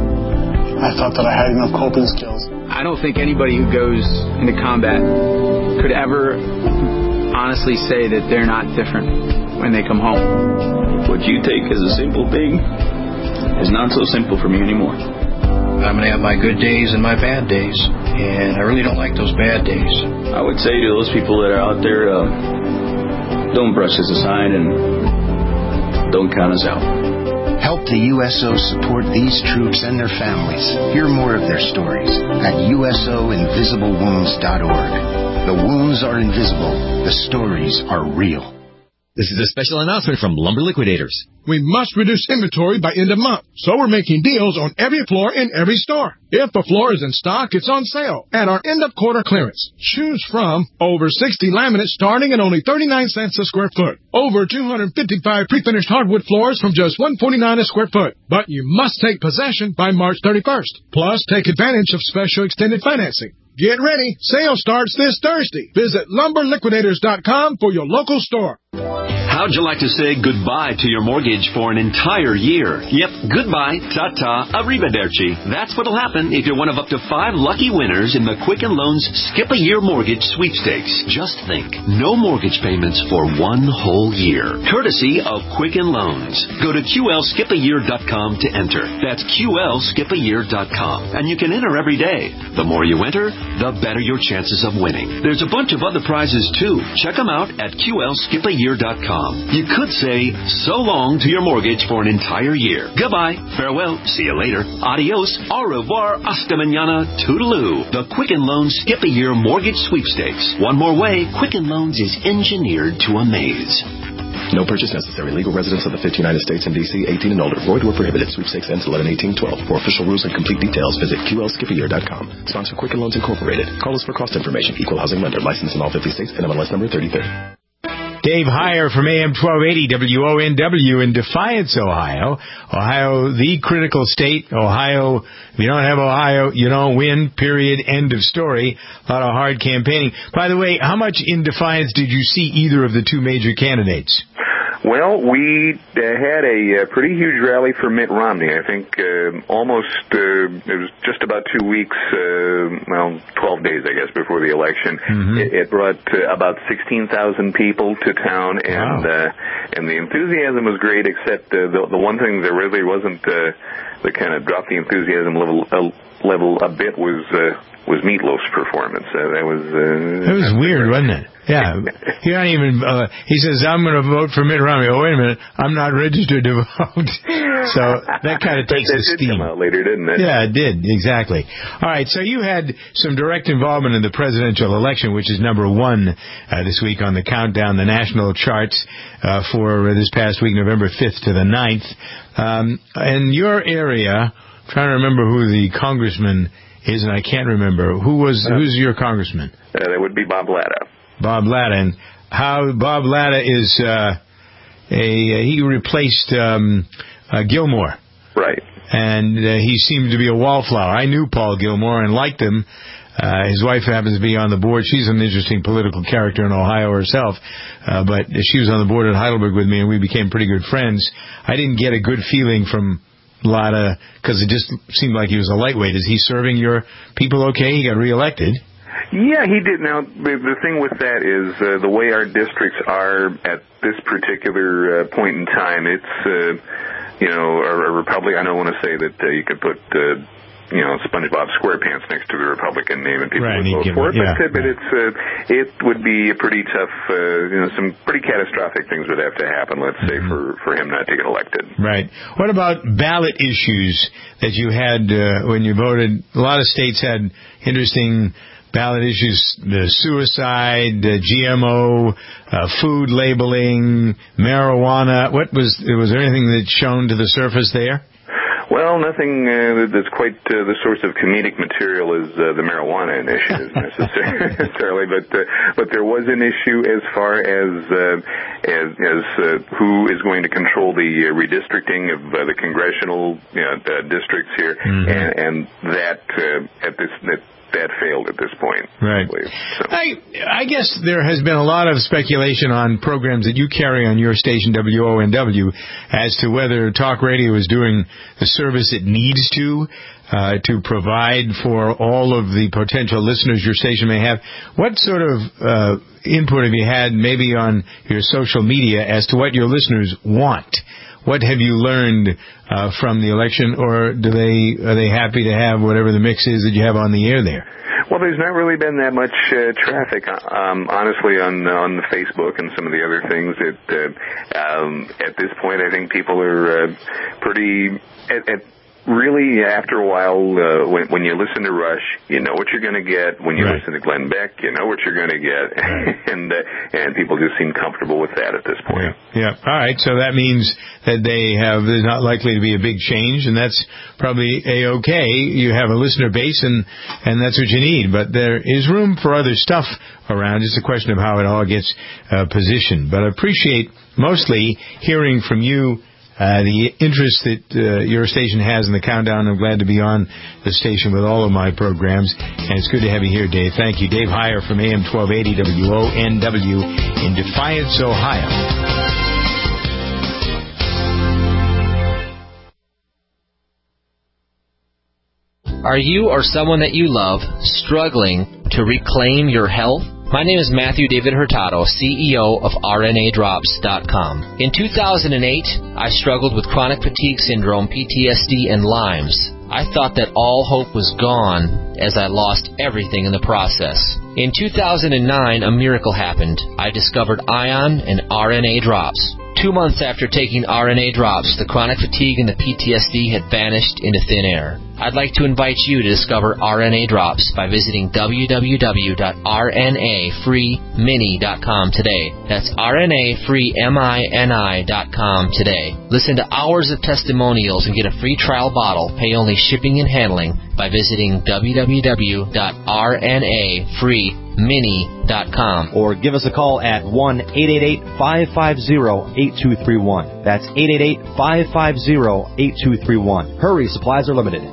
I thought that I had enough coping skills. I don't think anybody who goes into combat could ever honestly say that they're not different when they come home. What you take as a simple thing is not so simple for me anymore. I'm going to have my good days and my bad days, and I really don't like those bad days. I would say to those people that are out there, uh, don't brush us aside and don't count us out. Help the U S O support these troops and their families. Hear more of their stories at U S O invisible wounds dot org. The wounds are invisible. The stories are real. This is a special announcement from Lumber Liquidators. We must reduce inventory by end of month, so we're making deals on every floor in every store. If a floor is in stock, it's on sale at our end of quarter clearance. Choose from over sixty laminates starting at only thirty-nine cents a square foot. Over two hundred fifty-five pre-finished hardwood floors from just one hundred forty-nine dollars a square foot. But you must take possession by March thirty-first. Plus, take advantage of special extended financing. Get ready. Sale starts this Thursday. Visit lumber liquidators dot com for your local store. How'd you like to say goodbye to your mortgage for an entire year? Yep, goodbye, ta-ta, arrivederci. That's what'll happen if you're one of up to five lucky winners in the Quicken Loans Skip a Year Mortgage Sweepstakes. Just think, no mortgage payments for one whole year. Courtesy of Quicken Loans. Go to Q L skip a year dot com to enter. That's Q L skip a year dot com. And you can enter every day. The more you enter, the better your chances of winning. There's a bunch of other prizes, too. Check them out at Q L skip a year dot com. You could say so long to your mortgage for an entire year. Goodbye, farewell, see you later, adios, au revoir, hasta mañana, toodaloo. The Quicken Loans Skip a Year Mortgage Sweepstakes. One more way, Quicken Loans is engineered to amaze. No purchase necessary. Legal residents of the fifth United States and D C, eighteen and older. Void where prohibited. Sweepstakes ends eleven eighteen twelve. For official rules and complete details, visit Q L skip a year dot com. Sponsor Quicken Loans Incorporated. Call us for cost information. Equal housing lender. Licensed in all fifty states. N M L S number thirty thirty. Dave Heyer from A M twelve eighty W O N W in Defiance, Ohio. Ohio, the critical state. Ohio, if you don't have Ohio, you don't win, period, end of story. A lot of hard campaigning. By the way, how much in Defiance did you see either of the two major candidates? Well, we uh, had a uh, pretty huge rally for Mitt Romney. I think uh, almost, uh, it was just about two weeks, uh, well, twelve days, I guess, before the election. Mm-hmm. It, it brought uh, about sixteen thousand people to town, and wow. uh, and the enthusiasm was great, except uh, the, the one thing that really wasn't uh, that kind of dropped the enthusiasm level, uh, level a bit was uh, was Meatloaf's performance. Uh, that was uh, It was weird, wasn't it? Yeah, he not even. Uh, he says, "I'm going to vote for Mitt Romney." Oh, wait a minute, I'm not registered to vote. So that kind of takes that, the that steam. Did come out later, didn't it? Yeah, it did exactly. All right, so you had some direct involvement in the presidential election, which is number one uh, this week on the countdown, the national charts uh, for this past week, November fifth to the ninth. Um, in your area, I'm trying to remember who the congressman is, and I can't remember who was. Uh, who's your congressman? Uh, that would be Bob Latta. Bob Latta, and how Bob Latta is uh, a he replaced um, uh, Gilmore, right? And uh, he seemed to be a wallflower. I knew Paul Gilmore and liked him. Uh, his wife happens to be on the board. She's an interesting political character in Ohio herself, uh, but she was on the board at Heidelberg with me, and we became pretty good friends. I didn't get a good feeling from Latta because it just seemed like he was a lightweight. Is he serving your people okay? He got reelected. Yeah, he did. Now, the, the thing with that is uh, the way our districts are at this particular uh, point in time, it's, uh, you know, a, a Republican. I don't want to say that uh, you could put, uh, you know, SpongeBob SquarePants next to the Republican name and people right, would vote for it, yeah, but, but right. it's, uh, it would be a pretty tough, uh, you know, some pretty catastrophic things would have to happen, let's say, mm-hmm. for, for him not to get elected. Right. What about ballot issues that you had uh, when you voted? A lot of states had interesting ballot issues, the suicide, uh, G M O, uh, food labeling, marijuana. What was, was there anything that shone to the surface there? Well, nothing uh, that's quite uh, the source of comedic material as uh, the marijuana initiative necessarily, but uh, but there was an issue as far as uh, as, as uh, who is going to control the uh, redistricting of uh, the congressional you know, uh, districts here, mm-hmm. and, and that uh, at this that. That failed at this point. Right. So. I I guess there has been a lot of speculation on programs that you carry on your station, W O N W, as to whether talk radio is doing the service it needs to, uh, to provide for all of the potential listeners your station may have. What sort of uh, input have you had maybe on your social media as to what your listeners want? What have you learned uh, from the election, or do they are they happy to have whatever the mix is that you have on the air there? Well, there's not really been that much uh, traffic, um, honestly, on on the Facebook and some of the other things. That uh, um, at this point, I think people are uh, pretty. At, at really, after a while, uh, when, when you listen to Rush, you know what you're going to get. When you right. listen to Glenn Beck, you know what you're going to get. and uh, and people just seem comfortable with that at this point. Yeah. yeah. All right. So that means that they have, there's not likely to be a big change, and that's probably A-okay. You have a listener base, and, and that's what you need. But there is room for other stuff around. It's a question of how it all gets uh, positioned. But I appreciate mostly hearing from you Uh, the interest that uh, your station has in the countdown. I'm glad to be on the station with all of my programs, and it's good to have you here, Dave. Thank you. Dave Heyer from A M twelve eighty W O N W in Defiance, Ohio. Are you or someone that you love struggling to reclaim your health? My name is Matthew David Hurtado, C E O of R N A drops dot com. In two thousand eight, I struggled with chronic fatigue syndrome, P T S D, and Lyme's. I thought that all hope was gone as I lost everything in the process. In two thousand nine, a miracle happened. I discovered Ion and R N A drops. Two months after taking R N A drops, the chronic fatigue and the P T S D had vanished into thin air. I'd like to invite you to discover R N A drops by visiting w w w dot r n a free mini dot com today. That's r n a free mini dot com today. Listen to hours of testimonials and get a free trial bottle. Pay only shipping and handling by visiting w w w dot r n a free mini dot com. Or give us a call at one eight eight eight, five five zero, eight two three one. That's eight eight eight, five five zero, eight two three one. Hurry, supplies are limited.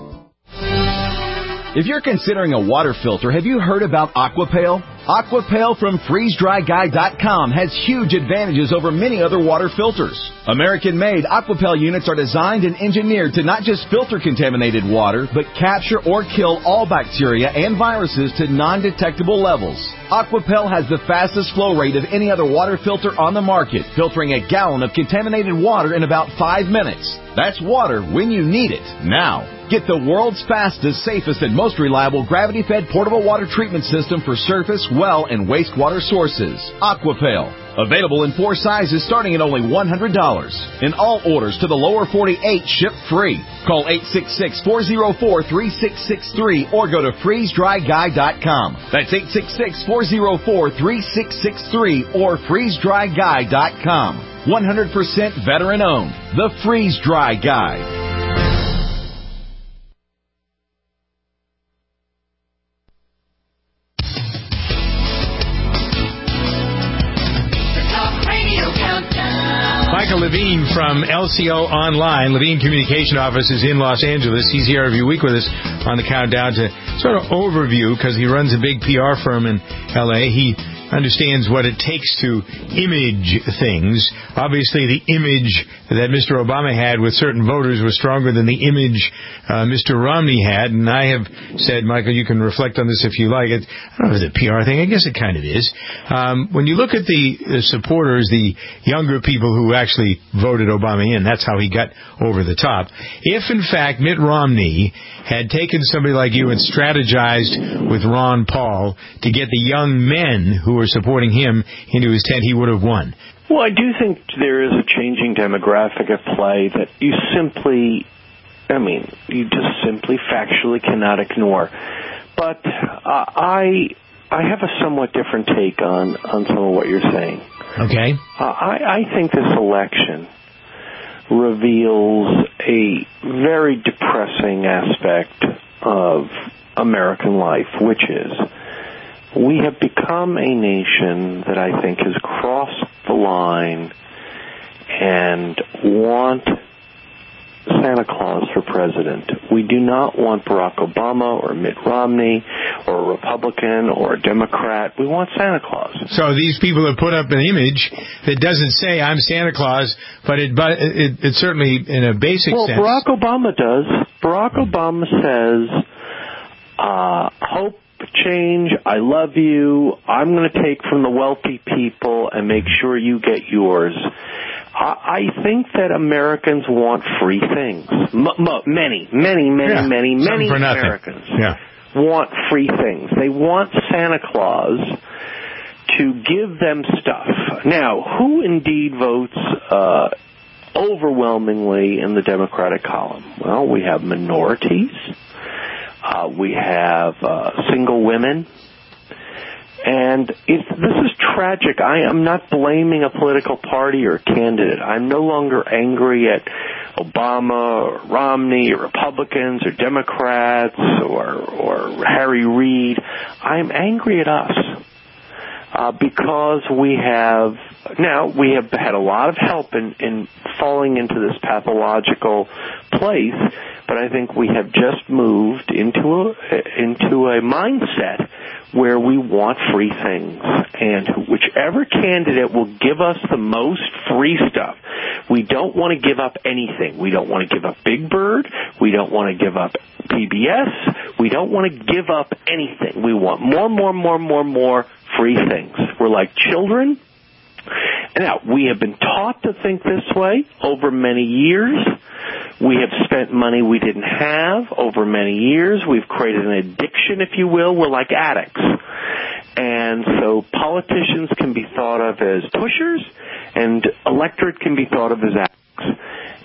If you're considering a water filter, have you heard about Aquapale? Aquapale from freeze dry guy dot com has huge advantages over many other water filters. American-made Aquapale units are designed and engineered to not just filter contaminated water, but capture or kill all bacteria and viruses to non-detectable levels. Aquapale has the fastest flow rate of any other water filter on the market, filtering a gallon of contaminated water in about five minutes. That's water when you need it, now. Get the world's fastest, safest, and most reliable gravity-fed portable water treatment system for surface, well, and wastewater sources. Aquapale. Available in four sizes starting at only one hundred dollars. And all orders to the lower forty-eight ship free. Call eight six six, four zero four, three six six three or go to freeze dry guy dot com. That's eight six six, four zero four, three six six three or freeze dry guy dot com. one hundred percent veteran owned. The Freeze Dry Guy. Michael Levine from L C O Online, Levine Communication Office is in Los Angeles. He's here every week with us on the countdown to sort of overview, because he runs a big P R firm in L A. He understands what it takes to image things. Obviously, the image that Mister Obama had with certain voters was stronger than the image uh, Mister Romney had. And I have said, Michael, you can reflect on this if you like. It, I don't know if it's a P R thing. I guess it kind of is. Um, when you look at the, the supporters, the younger people who actually voted Obama in, that's how he got over the top. If, in fact, Mitt Romney had taken somebody like you and strategized with Ron Paul to get the young men who were supporting him into his tent, he would have won. Well, I do think there is a changing demographic at play that you simply, I mean, you just simply factually cannot ignore. But uh, I I have a somewhat different take on, on some of what you're saying. Okay. Uh, I, I think this election reveals a very depressing aspect of American life, which is we have become a nation that I think has crossed the line and want Santa Claus for president. We do not want Barack Obama or Mitt Romney or a Republican or a Democrat. We want Santa Claus. So these people have put up an image that doesn't say I'm Santa Claus, but it but it, it certainly in a basic well, sense. Well, Barack Obama does. Barack Obama says, uh, hope, change, I love you, I'm going to take from the wealthy people and make sure you get yours. I think that Americans want free things. M- m- many, many, many, yeah. many, many Americans yeah. want free things. They want Santa Claus to give them stuff. Now, who indeed votes uh, overwhelmingly in the Democratic column? Well, we have minorities. Uh, we have uh, single women. And it, this is tragic. I am not blaming a political party or candidate. I'm no longer angry at Obama or Romney or Republicans or Democrats or, or Harry Reid. I'm angry at us uh, because we have, now we have had a lot of help in, in falling into this pathological place, but I think we have just moved into a, into a mindset where we want free things, and whichever candidate will give us the most free stuff. We don't want to give up anything. We don't want to give up Big Bird. We don't want to give up P B S. We don't want to give up anything. We want more, more, more, more, more free things. We're like children. Now, we have been taught to think this way over many years. We have spent money we didn't have over many years. We've created an addiction, if you will. We're like addicts. And so politicians can be thought of as pushers, and electorate can be thought of as addicts.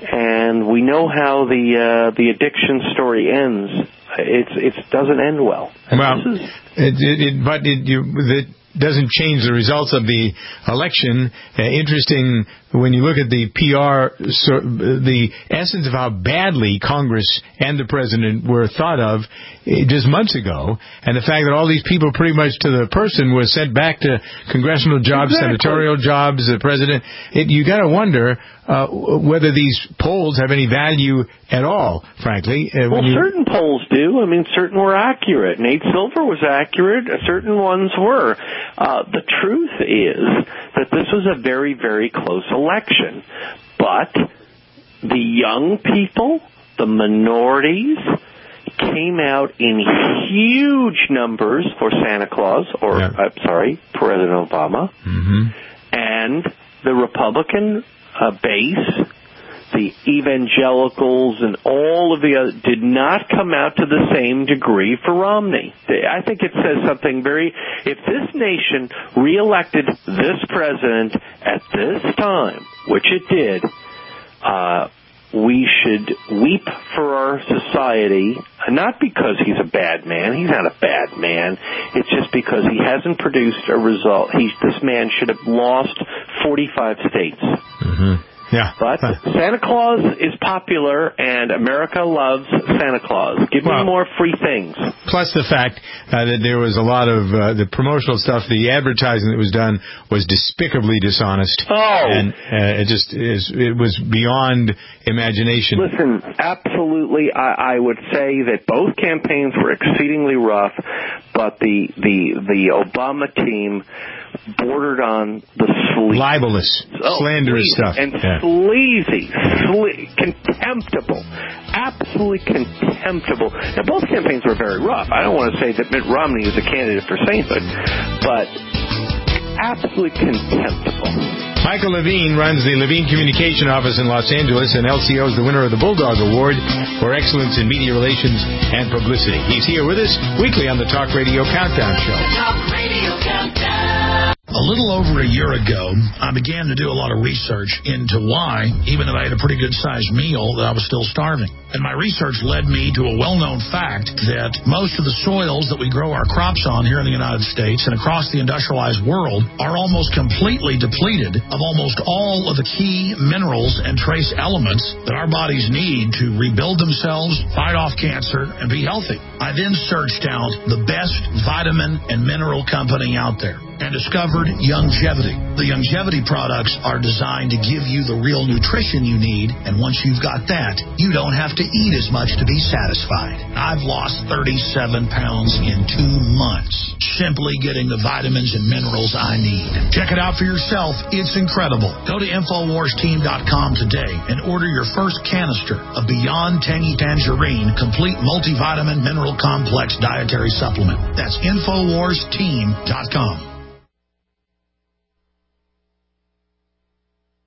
And we know how the uh, the addiction story ends. It's it doesn't end well. Well, is, it, it, it, but it, you, the doesn't change the results of the election. Uh, interesting when you look at the P R, so, the essence of how badly Congress and the president were thought of uh, just months ago, and the fact that all these people pretty much to the person were sent back to congressional jobs, exactly. senatorial jobs, the president. It, you got to wonder uh, whether these polls have any value at all, frankly. Uh, well, you... certain polls do. I mean, certain were accurate. Nate Silver was accurate. Certain ones were. Uh, the truth is that this was a very, very close election. But the young people, the minorities, came out in huge numbers for Santa Claus, or, yeah. I'm sorry, President Obama. Mm-hmm. And the Republican uh, base, the evangelicals and all of the other did not come out to the same degree for Romney. I think it says something very, if this nation reelected this president at this time, which it did, uh, we should weep for our society, not because he's a bad man. He's not a bad man. It's just because he hasn't produced a result. He, this man should have lost forty-five states. Mm-hmm. Yeah. But Santa Claus is popular, and America loves Santa Claus. Give me well, more free things. Plus the fact uh, that there was a lot of uh, the promotional stuff, the advertising that was done was despicably dishonest. Oh. And uh, it just is, it was beyond imagination. Listen, absolutely, I, I would say that both campaigns were exceedingly rough, but the the the Obama team bordered on the sleazy. Libelous, oh, slanderous sleazy stuff. And yeah. sleazy, sle- contemptible, absolutely contemptible. Now, both campaigns were very rough. I don't want to say that Mitt Romney is a candidate for sainthood, but absolutely contemptible. Michael Levine runs the Levine Communication Office in Los Angeles, and L C O is the winner of the Bulldog Award for Excellence in Media Relations and Publicity. He's here with us weekly on the Talk Radio Countdown Show. Talk Radio Countdown. A little over a year ago, I began to do a lot of research into why, even though I had a pretty good-sized meal, that I was still starving. And my research led me to a well-known fact that most of the soils that we grow our crops on here in the United States and across the industrialized world are almost completely depleted of almost all of the key minerals and trace elements that our bodies need to rebuild themselves, fight off cancer, and be healthy. I then searched out the best vitamin and mineral company out there and discovered Youngevity. The Youngevity products are designed to give you the real nutrition you need, and once you've got that, you don't have to eat as much to be satisfied. I've lost thirty-seven pounds in two months, simply getting the vitamins and minerals I need. Check it out for yourself. It's incredible. Go to Infowars Team dot com today and order your first canister of Beyond Tangy Tangerine Complete Multivitamin Mineral Complex Dietary Supplement. That's Infowars Team dot com.